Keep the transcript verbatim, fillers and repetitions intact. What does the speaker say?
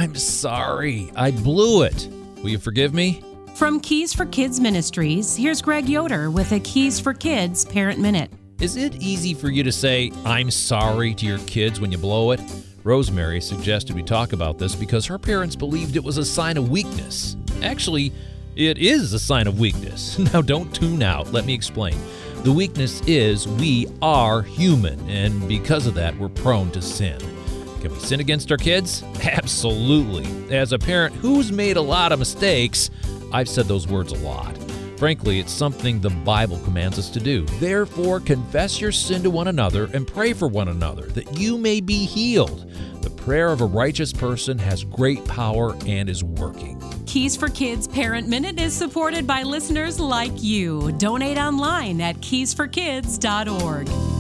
I'm sorry. I blew it. Will you forgive me? From Keys for Kids Ministries, here's Greg Yoder with a Keys for Kids Parent Minute. Is it easy for you to say, I'm sorry to your kids when you blow it? Rosemary suggested we talk about this because her parents believed it was a sign of weakness. Actually, it is a sign of weakness. Now, don't tune out. Let me explain. The weakness is we are human, and because of that, we're prone to sin. Can we sin against our kids? Absolutely. As a parent who's made a lot of mistakes, I've said those words a lot. Frankly, it's something the Bible commands us to do. Therefore, confess your sin to one another and pray for one another, that you may be healed. The prayer of a righteous person has great power and is working. Keys for Kids Parent Minute is supported by listeners like you. Donate online at keys for kids dot org.